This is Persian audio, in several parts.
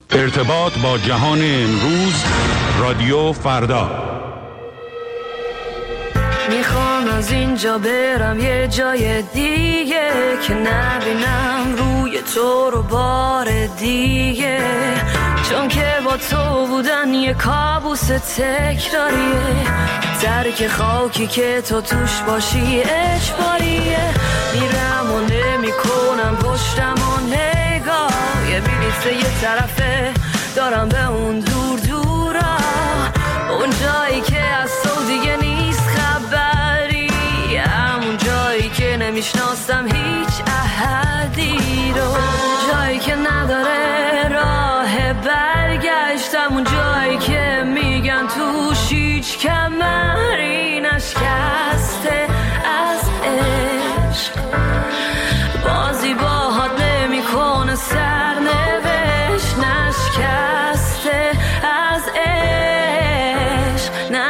ارتباط با جهان امروز، رادیو فردا. میخوام از اینجا برم یه جای دیگه که نبینم روی تو رو بار دیگه، چون که با تو بودن یه کابوس تکراریه، ترک خاکی که تو توش باشی اجباریه. میرم و نمیکنم پشتم و نگاه، یه بلیت یه طرفه دارم به اون دور دورا، اون جایی که از تو دیگه نیست خبری، همون جایی که نمیشناسم هیچ احدی رو، جایی که نداره راه برگشت، همون جایی که میگن توش هیچ کمری نشکسته از عشق، بازی باهات نمیکنه سرنوشت، نشکسته از عشق،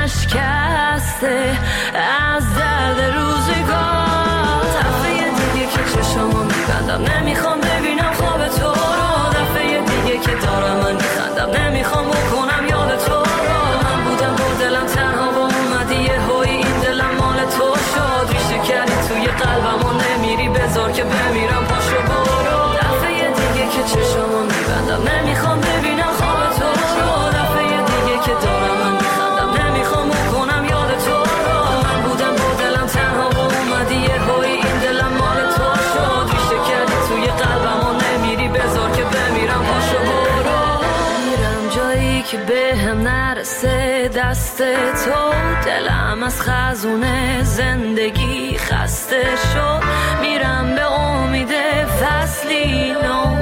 نشکسته از درد روزگار. دفعه دیگه که چشمو میبندم نمیخوام ببینم خواب تو رو، دفعه دیگه که دارم من میخندم نمیخوام بکنم یاد تو رو، من بودم با دلم تنها و اومدی یه هوی این دلم مال تو شد، ریشه کردی توی قلبم و نمیری بذار که بمیرم پاشو برو. دفعه دیگه که چشمو میبندم نمیخوام ببینم خواب تو رو، دفعه دیگه که دارم من میخندم نمیخوام بکنم یاد تو رو، من بودم با دلم تنها و اومدی یه هوی این دلم مال تو شد، ریشه کردی توی قلبم و نمیری بذار که بمیرم پاشو برو. میرم جایی که به هم نرسه دست تو، دلم از خزون زندگی خسته شد، میرم به امید فصلی نو،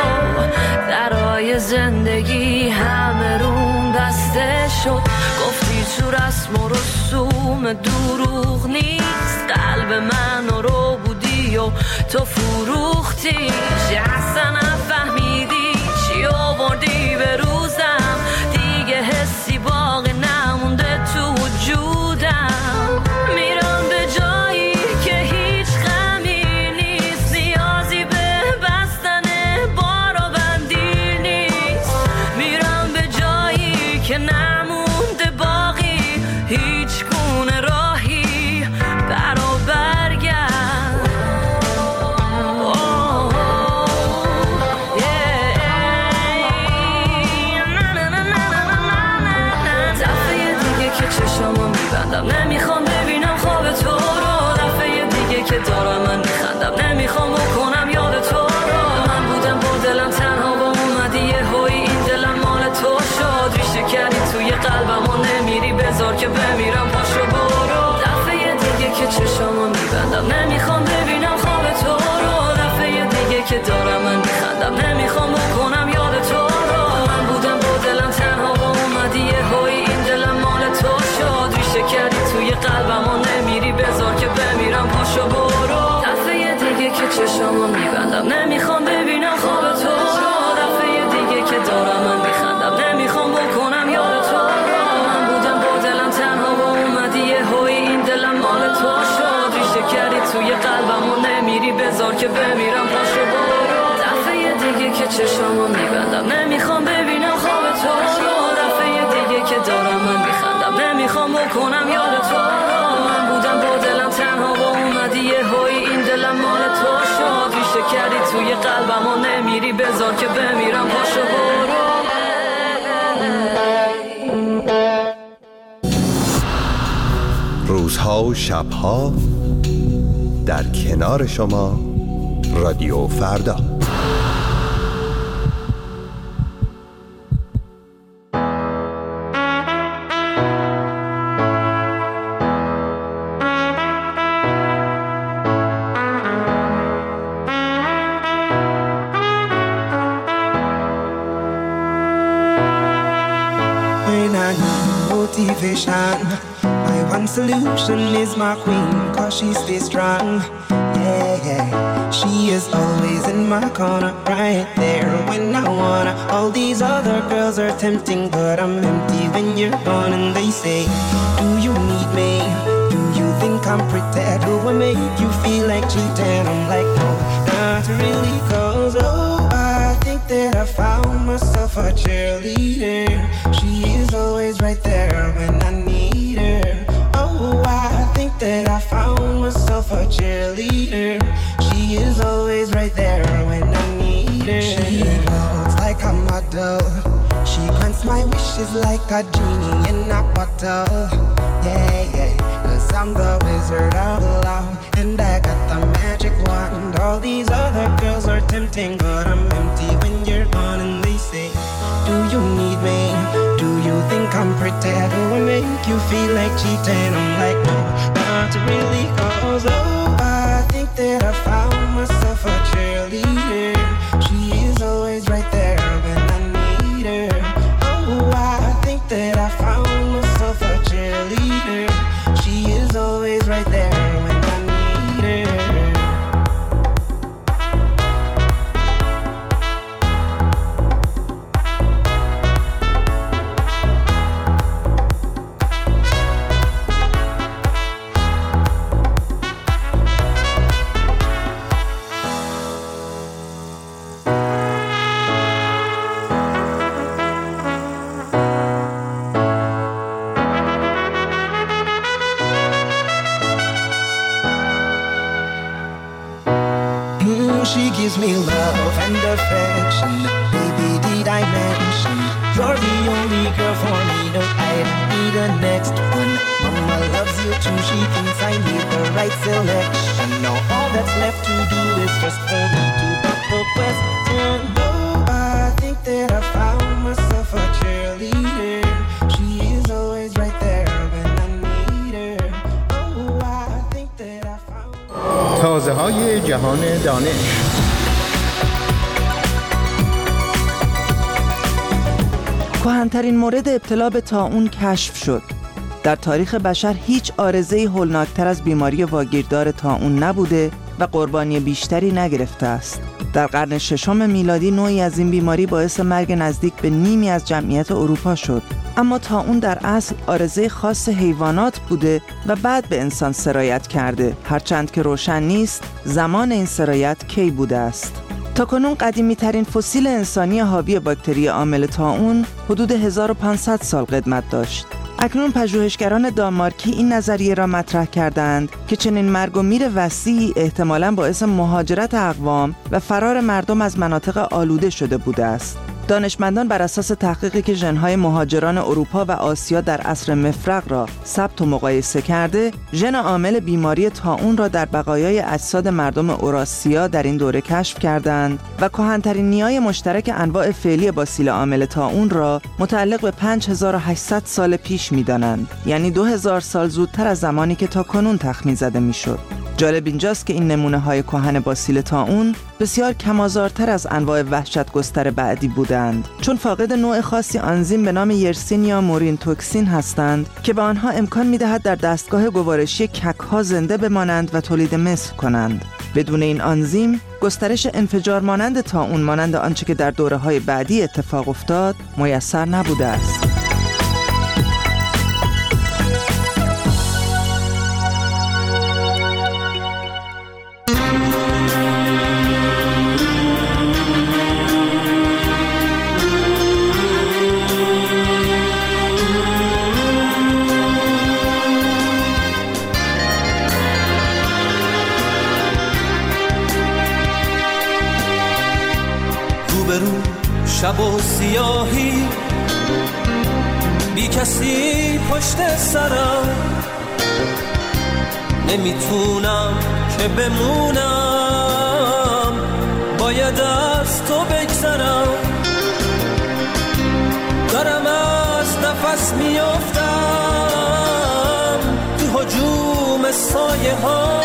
درای زندگی همه روم بسته شد، گفتی تو رسم و رسوم دروغ نیست، قلب من رو بودی و تو فروختیش، اصلا نفهمیدی چی آوردی به روزم، دیگه حسی باقی نمونده تو وجودم، میرم به جایی که هیچ غمی نیست، نیازی به بستن بار و بندی نیست، میرم به جایی که نمونده باقی هیچ گونه راهی برا برگرد. چشمو میبندم نمیخوام ببینم خواب تو رو، دفعه دیگه که دارم من میخندم نمیخوام بکنم یاد تو رو، من بودم با دلم تنها و اومدی یه هوی این دلم مال تو شد، ریشه کردی توی قلبم و نمیری بذار که بمیرم پاشو برو. دفعه دیگه که چشمو میبندم نمیخوام ببینم خواب تو رو، دفعه دیگه که دارم من میخندم نمیخوام بکنم یاد تو رو، من بودم با دلم تنها و اومدی یه هوی این دلم مال تو شد، ریشه کردی توی قلبم و نمیری بذار که بمیرم پاشو برو. دفعه دیگه که چشمو میبندم نمیخوام ببینم خواب تو رو، دفعه دیگه که دارم من میخندم نمیخوام بکنم یاد تو رو، من بودم با دلم تنها و اومدی یه هوی این دلم مال تو شد، ریشه کردی توی قلبم و نمیری بذار که بمیرم پاشو برو. دفعه دیگه که چشمو میبندم نمیخوام ببینم خواب تو رو، دفعه دیگه که دارم من میخندم نمیخوام بکنم یاد تو رو، من بودم با دلم تنها و اومدی یه هوی این دلم مال تو شد، ریشه کردی توی قلبم و نمیری بذار که بمیرم پاشو برو. روزها و شبها در کنار شما، رادیو فردا. My one solution is my queen, cause she stays strong. Yeah, yeah. She is always in my corner, right there when I wanna. All these other girls are tempting, but I'm empty when you're gone. And they say, do you need me? Do you think I'm pretty? Do I make you feel like cheating? I'm like, no, not really, cause oh, I think that that I found myself a cheerleader. She is always right there when I need her. Oh, I think that I found myself a cheerleader. She is always right there when I need her. She looks like a model. She grants my wishes like a genie in a bottle. Yeah, yeah. 'Cause I'm the wizard of love, and I got the magic wand. All these other girls are tempting, but I'm empty when you're gone. And they say, do you need me? Do you think I'm pretty? Do I make you feel like cheating? I'm like, no, not really, 'cause oh, I think that I found myself a cheerleader. She is always right there when I need her. Oh, I think that I found myself a cheerleader. She is always right there when I need her. She gives me love and affection. Baby, did I mention you're the only girl for me? No, I don't need a next one. Mama loves you too. She thinks I made the right selection. Now all that's left to do is just for me to pop the question. Oh, I think that I found myself a cheerleader. She is always right there when I need her. Oh, I think that I found. تازه‌های جهان دانش. کهن‌ترین مورد ابتلا به طاعون کشف شد. در تاریخ بشر هیچ عارضه‌ای هولناکتر از بیماری واگیردار طاعون نبوده و قربانی بیشتری نگرفته است. در قرن ششم میلادی نوعی از این بیماری باعث مرگ نزدیک به نیمی از جمعیت اروپا شد. اما طاعون در اصل عارضه خاص حیوانات بوده و بعد به انسان سرایت کرده، هرچند که روشن نیست زمان این سرایت کی بوده است. تاکنون قدیمی ترین فسیل انسانی حاوی باکتری عامل طاعون حدود 1500 سال قدمت داشت. اکنون پژوهشگران دانمارکی این نظریه را مطرح کردند که چنین مرگ و میر وسیعی احتمالاً باعث مهاجرت اقوام و فرار مردم از مناطق آلوده شده بوده است. دانشمندان بر اساس تحقیقی که ژن‌های مهاجران اروپا و آسیا در عصر مفرق را ثبت و مقایسه کرده، ژن عامل بیماری طاعون را در بقایای اجساد مردم اوراسیا در این دوره کشف کردند و کهن‌ترین نیای مشترک انواع فعلی باسیل عامل طاعون را متعلق به 5800 سال پیش می‌دانند، یعنی 2000 سال زودتر از زمانی که تاکنون تخمین زده می‌شد. جالب اینجاست که این نمونه‌های کهن باسیل طاعون بسیار کم‌آزارتر از انواع وحشت‌گستر بعدی بودند، چون فاقد نوع خاصی آنزیم به نام یرسینیا مورینتوکسین هستند که به آنها امکان می‌دهد در دستگاه گوارشی کک‌ها زنده بمانند و تولید مثل کنند. بدون این آنزیم گسترش انفجار مانند طاعون مانند آنچه که در دوره‌های بعدی اتفاق افتاد میسر نبوده است. شب و سیاهی بی کسی پشت سرم، نمیتونم که بمونم، باید از تو بگذرم، دارم از نفس میافتم تو هجوم سایه ها،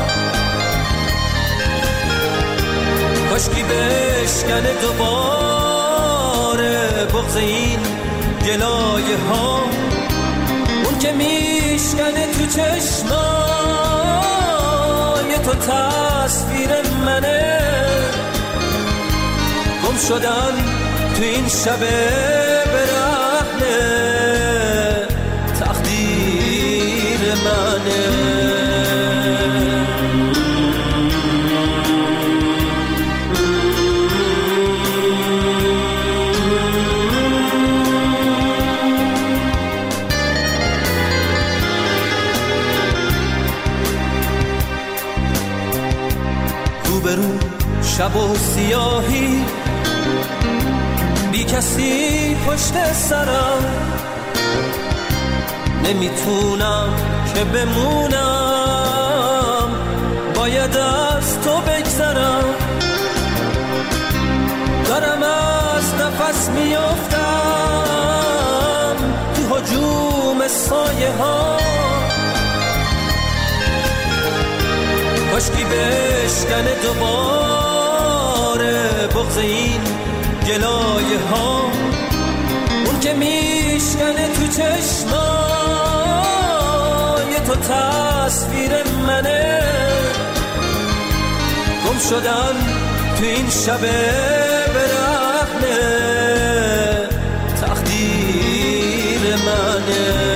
کاشکی بشکنه دوباره بغض این گلایه ها، اون که میشکنه تو چشمای تو تصویر منه، گم شدن تو این شب برهنه تقدیر منه. گیاهی بی کسی پشت سرم، نمیتونم که بمونم، باید از تو بگذرم. دارم از نفس میافتم تو هجوم سایه ها، کاشکی بشکنه دوباره بغض این گلایه ها، اون که میشکنه تو چشمای تو تصویر منه. گم شدن تو این شب برهنه تقدیر منه.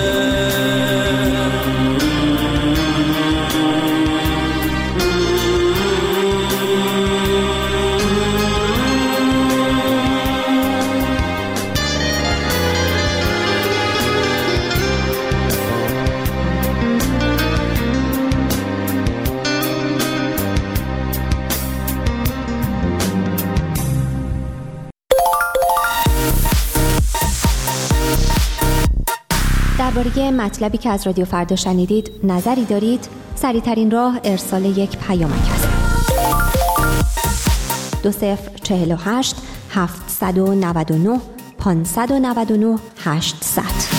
درباره مطلبی که از رادیو فردا شنیدید نظری دارید؟ سریع‌ترین راه ارسال یک پیامک است. 2048 799 599 800.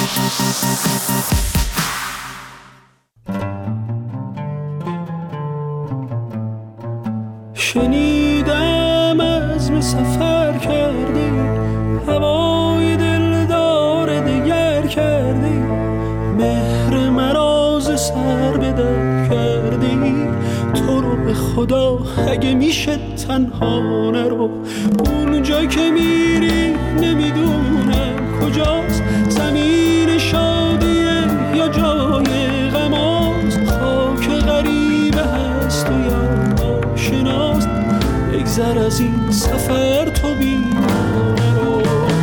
شنیدم عزم سفر کردی، هوای دلدار دگر کردی، مهر مراز سر به در کردی. تو رو به خدا اگه میشه تنها نرو، اونجا که میری نمیدونم کجاست، زمین شادیه یا جای غماست، خاک غریبه هست و یا آشناست. بگذر از این سفر تو بیمانه رو.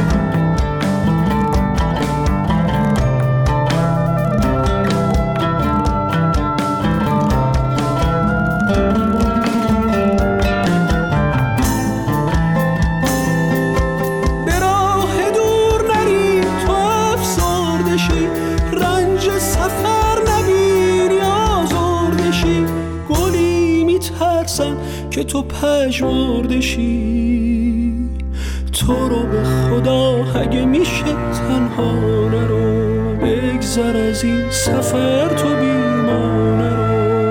به راه دور نری تو افسرده شی، رنج سفر نبینی آزرده شی. گلی میترسم که تو پژمرده شی، تو رو به خدا اگه میشه تنها نرو. بگذر از این سفر تو بیمانه رو.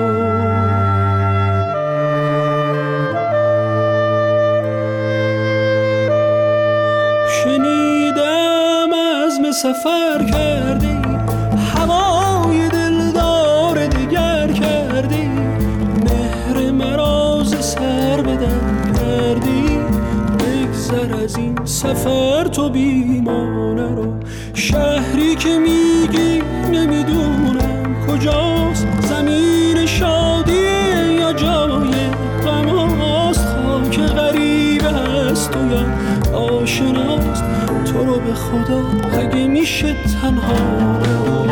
شنیدم عزم سفر کردی، هوای دلدار دگر کردی، مهر مراز سر به در کردی. بگذر از این سفر تو بیمانه رو. شهری که میگی نمیدونم کجاست، زمین شادیه یا جای غماست، خاک غریبه هست و یا آشناست. تو رو به خدا اگه میشه تنها نرو.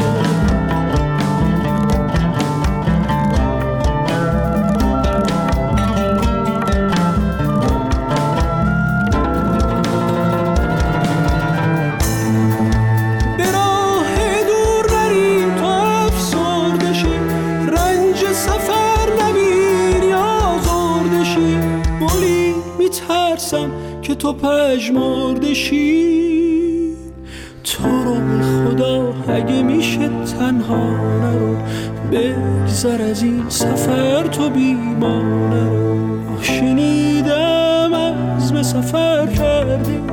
که تو پژمرده شی، تو رو به خدا اگه میشه تنها نرو. بگذر از این سفر تو بیمانه رو. شنیدم عزم سفر کردی،